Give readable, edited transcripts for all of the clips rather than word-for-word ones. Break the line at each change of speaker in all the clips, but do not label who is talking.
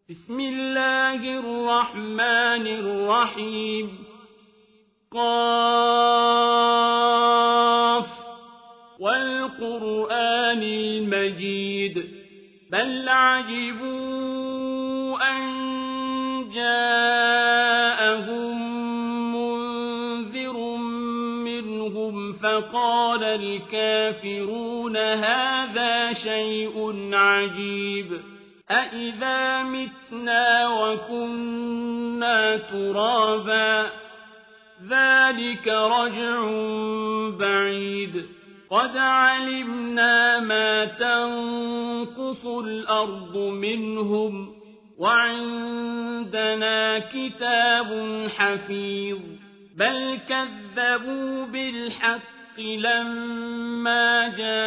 بسم الله الرحمن الرحيم قاف والقرآن المجيد بل عجبوا أن جاءهم منذر منهم فقال الكافرون هذا شيء عجيب أإذا متنا وكنا ترابا ذلك رجع بعيد قد علمنا ما تنقص الأرض منهم وعندنا كتاب حفيظ بل كذبوا بالحق لما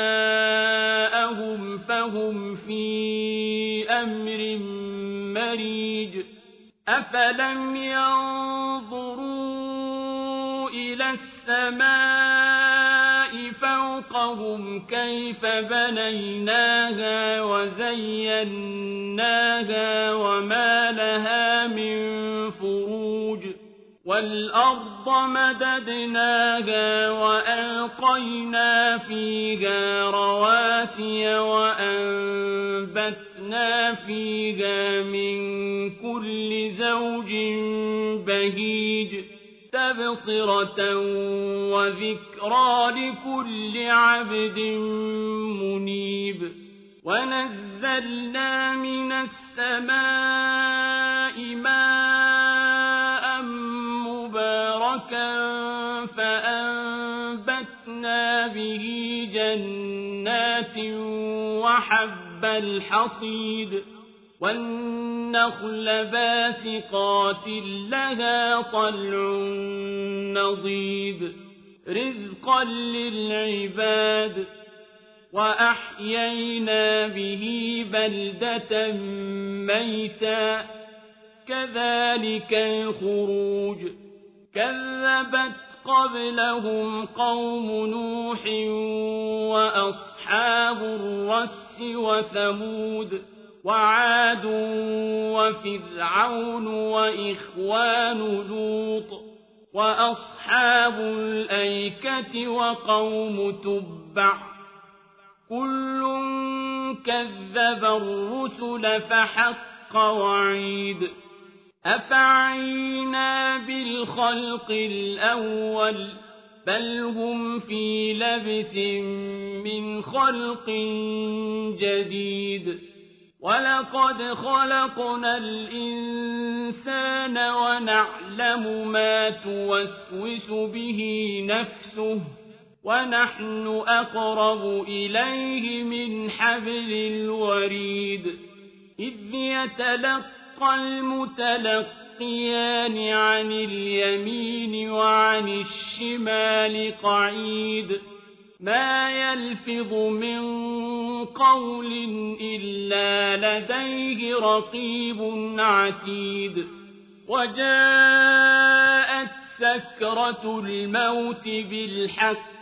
جاءهم فهم في أمر مريج أفلم ينظروا إلى السماء فوقهم كيف بنيناها وزيناها وما لها من فروج والأرض مددناها وألقينا فيها رواسي وأنبتنا فيها من كل زوج بهيج تبصرة وذكرى لكل عبد منيب ونزلنا من السماء ماء مباركا فأنبتنا به جنات وحب الحصيد والنخل باسقات لها طلع نضيد رزقا للعباد وأحيينا به بلدة ميتا كذلك الخروج كذبت قبلهم قوم نوح وأصحاب الرس وثمود وعاد وفرعون وإخوان لوط وأصحاب الأيكة وقوم تبع كل كذب الرسل فحق وعيد أفعينا بالخلق الأول بل هم في لبس من خلق جديد ولقد خلقنا الإنسان ونعلم ما توسوس به نفسه ونحن أقرب إليه من حبل الوريد إذ يتلقى المتلقيان عن اليمين وعن الشمال قعيد ما يلفظ من قول إلا لديه رقيب عتيد وجاءت سكرة الموت بالحق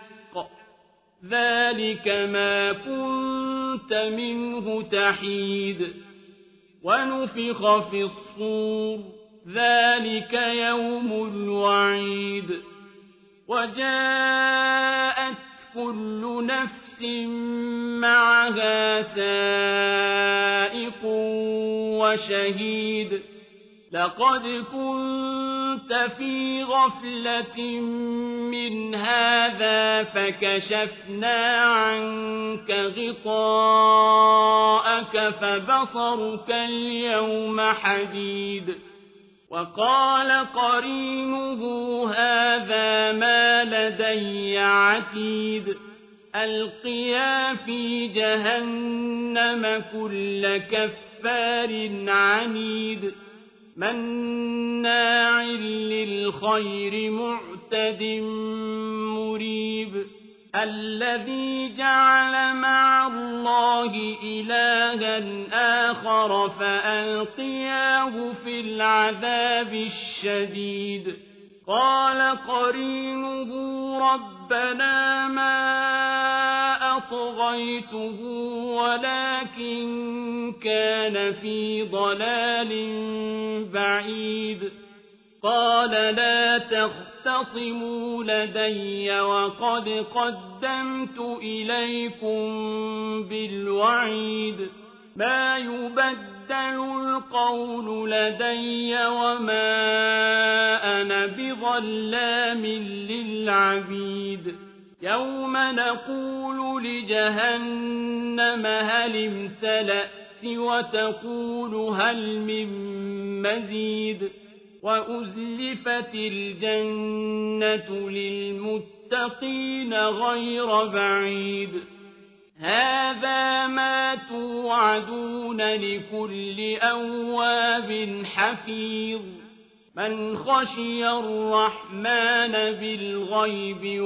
ذلك ما كنت منه تحيد ونفخ في الصور ذلك يوم الوعيد وجاءت كل نفس معها سائق وشهيد لقد كنت في غفلة من هذا فكشفنا عنك غطاءك فبصرك اليوم حديد وقال قرينه هذا ما لدي عتيد ألقيا في جهنم كل كفار عنيد مناع للخير معتد مريب الذي جعل مع الله إلها آخر فألقياه في العذاب الشديد قال قرينه رب ربنا ما أطغيته ولكن كان في ضلال بعيد قال لا تختصموا لدي وقد قدمت إليكم بالوعيد ما يبدل القول لدي وما أنا بظلام للعبيد يوم نقول لجهنم هل امتلأت وتقول هل من مزيد وأزلفت الجنة للمتقين غير بعيد هذا ما توعدون لكل أواب حفيظ من خشي الرحمن بالغيب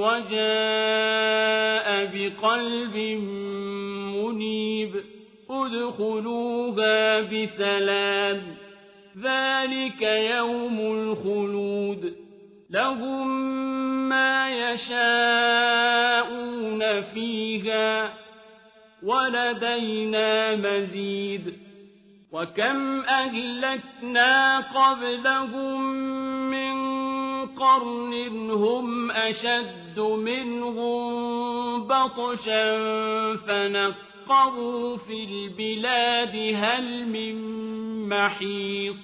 وجاء بقلب منيب ادخلوها بسلام ذلك يوم الخلود لهم ما يشاءون فيها ولدينا مزيد وكم أهلكنا قبلهم من قرن هم أشد منهم بطشا فنقروا في البلاد هل من محيص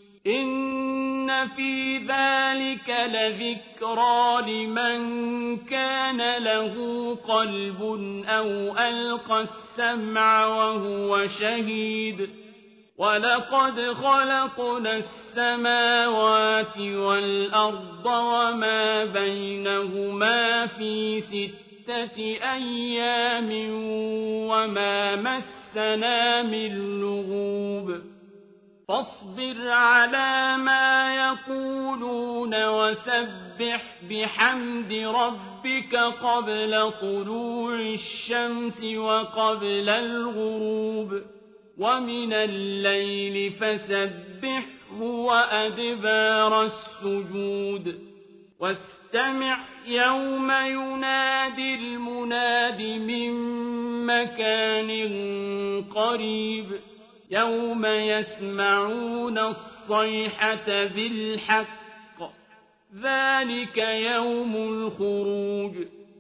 إن في ذلك لذكرى لمن كان له قلب أو ألقى السمع وهو شهيد ولقد خلقنا السماوات والأرض وما بينهما في 6 أيام وما مسنا من لغوب فاصبر على ما يقولون وسبح بحمد ربك قبل طلوع الشمس وقبل الغروب ومن الليل فسبحه وأدبار السجود واستمع يوم ينادي المناد من مكان قريب يوم يسمعون الصيحة بالحق ذلك يوم الخروج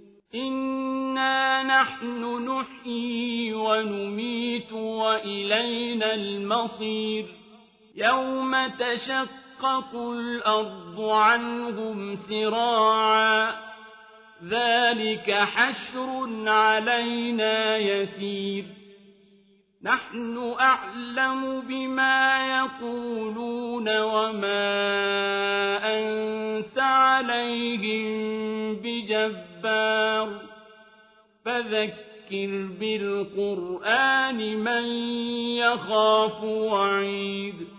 إنا نحن نحيي ونميت وإلينا المصير يوم تشقق الأرض عنهم سراعا ذلك حشر علينا يسير نحن أعلم بما يقولون وما أنت عليهم بجبار فذكر بالقرآن من يخاف وعيد